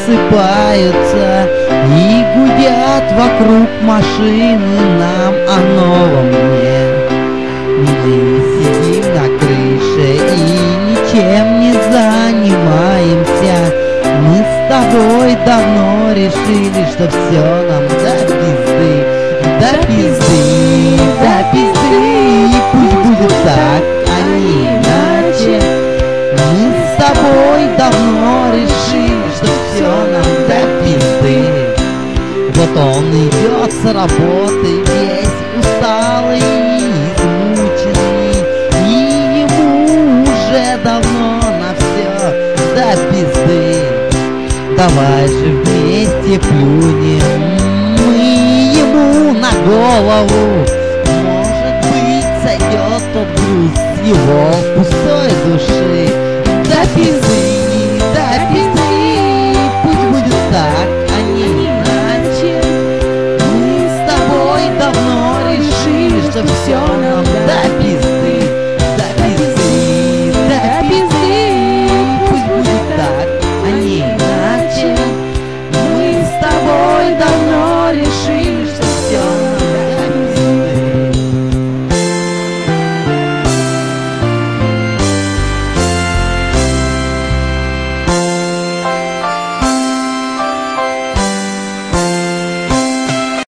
просыпаются и гудят вокруг машины нам о новом дне. Мы сидим на крыше и ничем не занимаемся. Мы с тобой давно решили, что все нам до пизды, до пизды, до пизды. И пусть будет так, а не иначе. Мы с тобой давно решили, что все нам до пизды. Вот он идет с работы весь усталый и измученный, и ему уже давно на все до пизды. Давай же вместе плюнем мы ему на голову. Может быть, сойдет тот груз с его пустой души. До пизды.